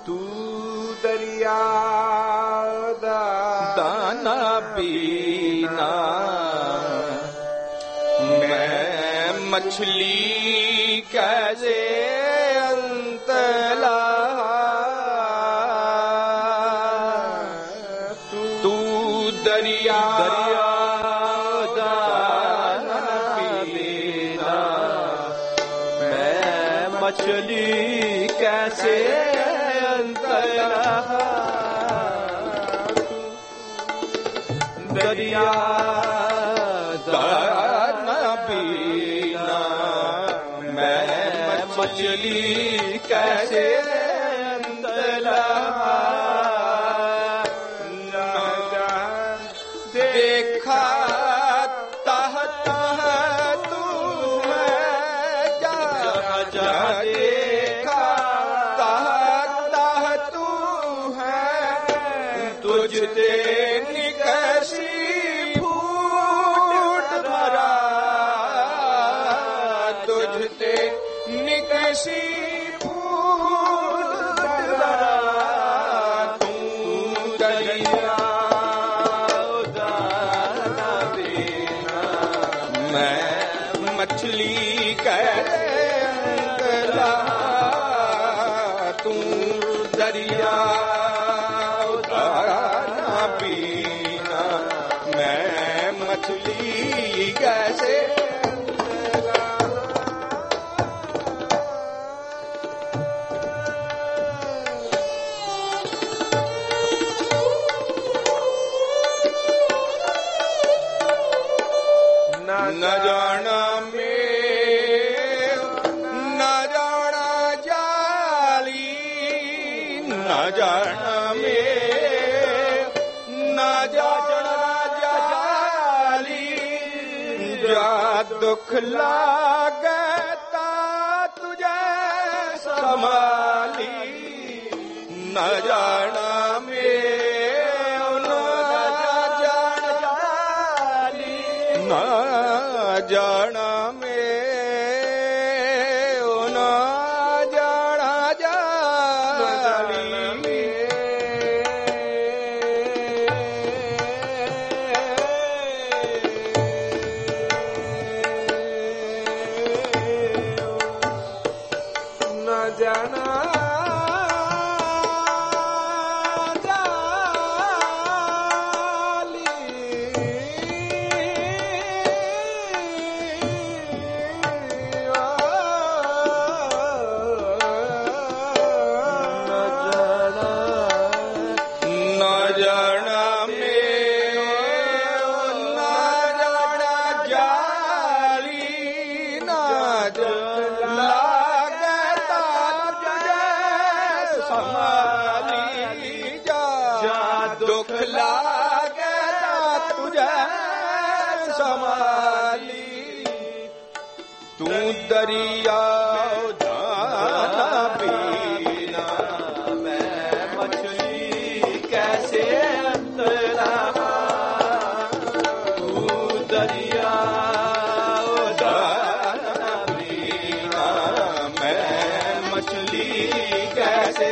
ਤੂੰ ਦਰਿਆ ਦਾ ਦਾਨਾ ਪੀਨਾ, ਮੈਂ ਮਛਲੀ ਕੈਸੇ ਅੰਤਲਾ, ਤੂੰ ਦਰਿਆ ਦਾ ਪੀਨਾ, ਮੈਂ ਮਛਲੀ ਕੈਸੇ ਅੰਤਲਾ, ਦਰਿਆ ਮਛਲੀ ਕੈਸੇ ਅੰਤਲਾ, ਦੇਖਾ ਤਹ ਤਹ ਤੂੰ ਹੈ, ਜਹਾਂ ਜਹਾਂ ਦੇਖਾ ਤਹ ਤਹ ਤੂੰ ਹੈ, ਤੁਝ ਤੇ ਨਿਕਸੀ ਫੂਟ ਭਰਾ, ਤੁਝ ਤੇ ਨਿਕਸੀ ਫੂਟ ਭਰਾ, ਤੂੰ ਦਰਿਆ ਦਾ ਪੀਨਾ, ਮੈਂ ਮਛਲੀ ਕੈਸੇ ਅੰਤਲਾ, ਤੂੰ ਦਰਿਆ ਦਾ ਪੀਨਾ, ਮੈਂ ਮਛਲੀ ਕੈਸੇ न जाना में न जाना जाली, न जाना में न जाना जाली, जा दुख लागता तुझे संभाली, न जाना में ਜਾਣਾ ਮੈਂ ਉਹ ਨਾ ਜਾਣਾ ਜਾਲੀ, ਨਾ ਜਾਣਾ ਦੁਖ ਲਾਗਦਾ ਤੁਝੇ ਸੰਭਾਲੀ, ਤੂੰ ਦਰਿਆ ਦਾ ਪੀਨਾ, ਮੈਂ ਮਛਲੀ ਕੈਸੇ ਅੰਤਲਾ, ਤੂੰ ਦਰਿਆ ਦਾ ਪੀਨਾ, ਮੈਂ ਮਛਲੀ ਕੈਸੇ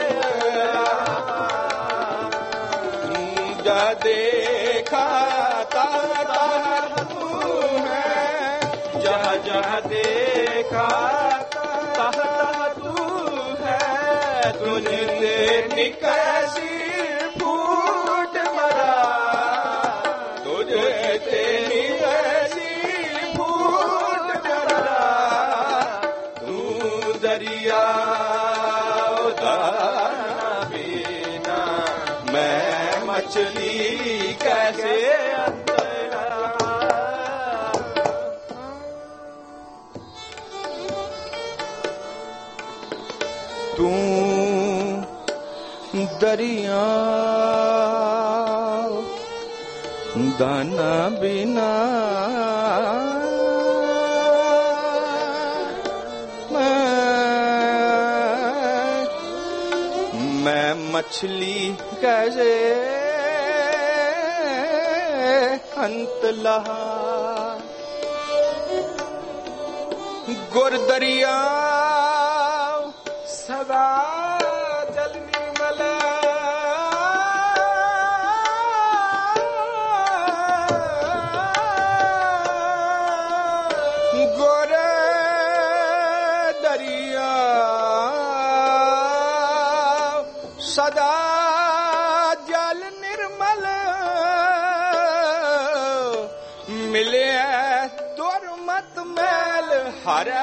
देखा तह तह तू है, जहाँ जहाँ देखा तह तह तू है, तुझसे निकसी फूट मरा, तुझसे निकसी फूट मरा, तू दरिया पीना, मैं मछली कैसे अंतरा, तू दरिया दाना बिना, मैं मछली कैसे अंतला, गुर दरिया सदा जल ਸਦਾ ਜਲ ਨਿਰਮਲ ਮਿਲਿਆ ਦੁਰਮਤ ਮੈਲ ਹਰੈ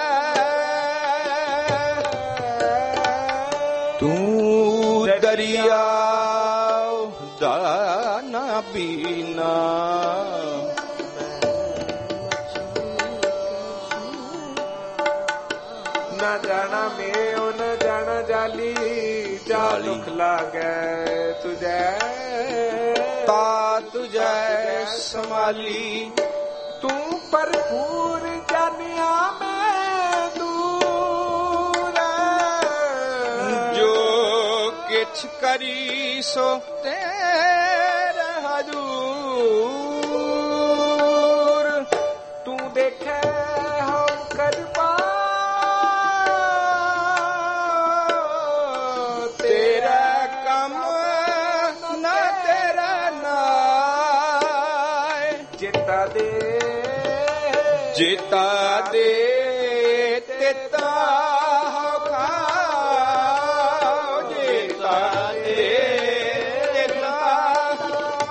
ਤੂੰ ਦਰਿਆ ਦਾ ਨਾ ਬੀਨਾ ਨਾ ਜਾਣਾ ਮੇਓ ਨਾ ਜਾਣਾ ਜਾਲੀ ਜਾ ਦੁਖ ਲਾਗੈ ਤੁਝੈ ਤਾ ਤੁਝੈ ਸੰਭਾਲੀ ਤੂੰ ਭਰਪੂਰ ਜਾਣਿਆ ਮੈਂ ਦੂਰ ਜੋ ਕਿਛ ਕਰੀ ਸੋ ਤੇਰੇ ਹਜ਼ੂਰ ਤੂੰ ਦੇਖੈ ਹਮ ਕਰਪਾ ਤੇਰਾ ਕੰਮ ਨਾ ਤੇਰਾ ਨਾਏ ਜਿਤਾ ਦੇ ਜੀਤਾ ਦੇ ਤੇਤਾ ਖਾਓ ਜੀਤਾ ਦੇ ਤੇਤਾ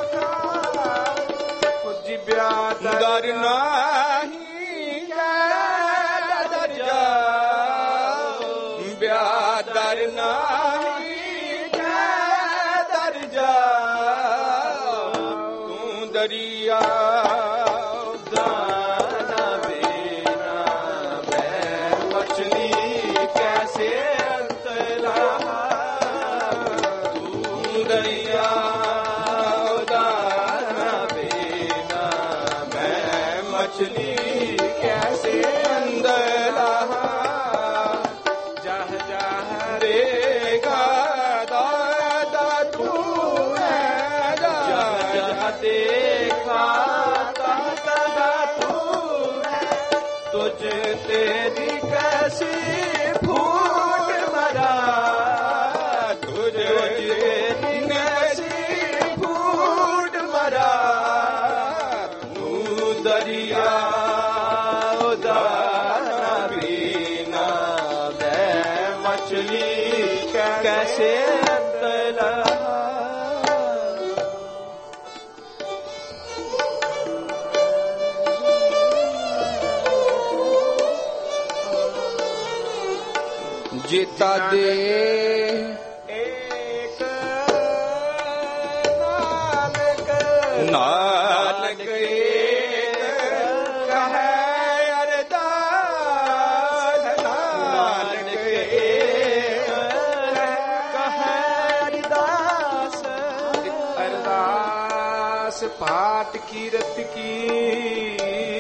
ਪੁੱਜੀ ਬਿਆਦ ਦਰ ਨਾਹੀ ਦਰ ਜਾ ਬਿਆਦਰ ਨਾਹੀ ਦਰ ਜਾ ਤੂੰ ਦਰਿਆ ਮਛਲੀ ਕੈਸੇ ਅੰਦਰ ਲਾਹਾ ਜਹ ਜਹ ਰੇਗਾ ਦਾ ਤੂੰ ਹੈ ਜਹ ਜਹ ਦੇਖਾ ਤਾ ਤੂੰ ਹੈ ਤੁਝ ਤੇਰੀ ਕੈਸੀ ਫੂਟ ਮਰਾ ਤੁਝ ਤੇਰੀ ਕੈਸੀ ਫੂਟ ਮਰਾ ਦਰਿਆ ਉਦਾਰ ਬੀਨਾ ਬੈ ਮਛਲੀ ਕੈਸੇ ਤਲਾ ਜੀਤਾ ਦੇ ਏਕ ਨਾਨਕ ਪਾਠ ਕੀਰਤ ਕੀ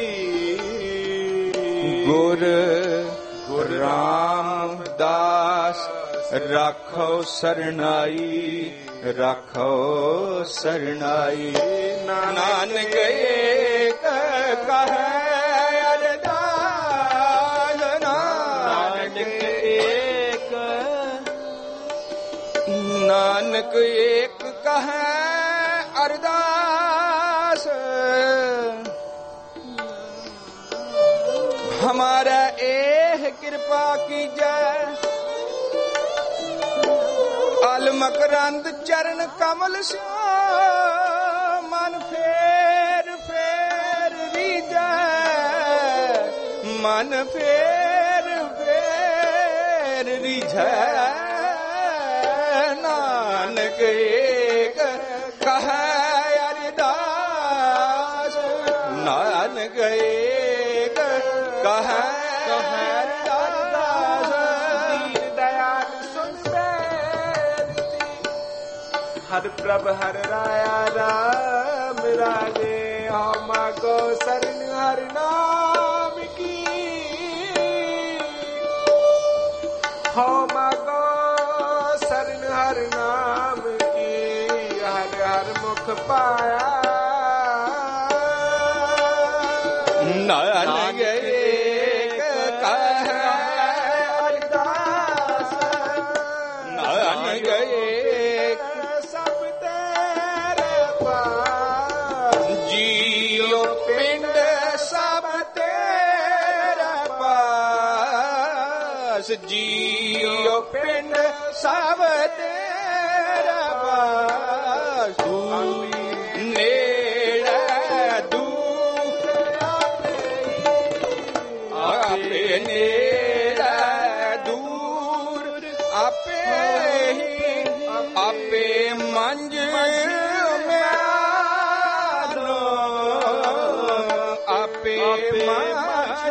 ਗੁਰ ਰਾਮਦਾਸ ਰਾਖੋ ਸਰਣਾਈ ਰਾਖੋ ਸਰਣਾਈ ਨਾਨਕ ਏਕ ਕਹੈ ਅਰਦਾਸ ਨਾਨਕ ਏਕ ਨਾਨਕ ਏਕ ਕਹੈ अरदास हमारा एह कृपा कीजै अल मकरंद चरण कमल श्याम मन फेर फेर रीजै मन फेर फेर रीजै नानक एक कह अरदास नानक एक कह अरदास दीन दयाल सुन बेनती हर प्रभ हर राया राम राजे हम को शरण हर नाम की हम को शरण हर नाम की हर हर मुख पाया नानक एक कह अरदास नानक एक सब तेरे पास जियो पिंड सब तेरे पास जियो पिंड सब तेरे ਆਪੇ ਮੰਜ ਮਿਆਨੋ ਆਪੇ ਮੰਜ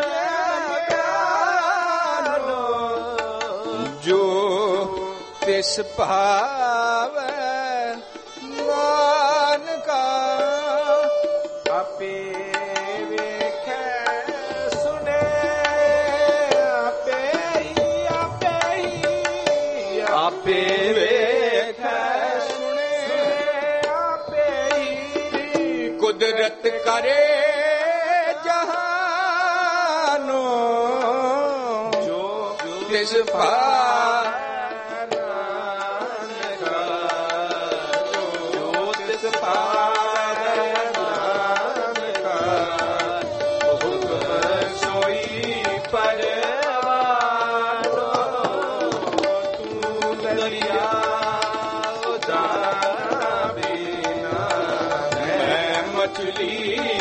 ਮਿਆਨੋ ਜੋ ਤਿਸ ਭਾਵੈ ਨਾਨਕਾ ਆਪੇ ਵੇਖੈ ਸੁਣੇ ਆਪੇ ਵੇਖੈ ਸੁਣੇ ਆਪੇ ਹੀ ਕੁਦਰਤ ਕਰੇ ਜਹਾਨੋ ਜੋ ਤਿਸ ਪਾ ਮਛਲੀ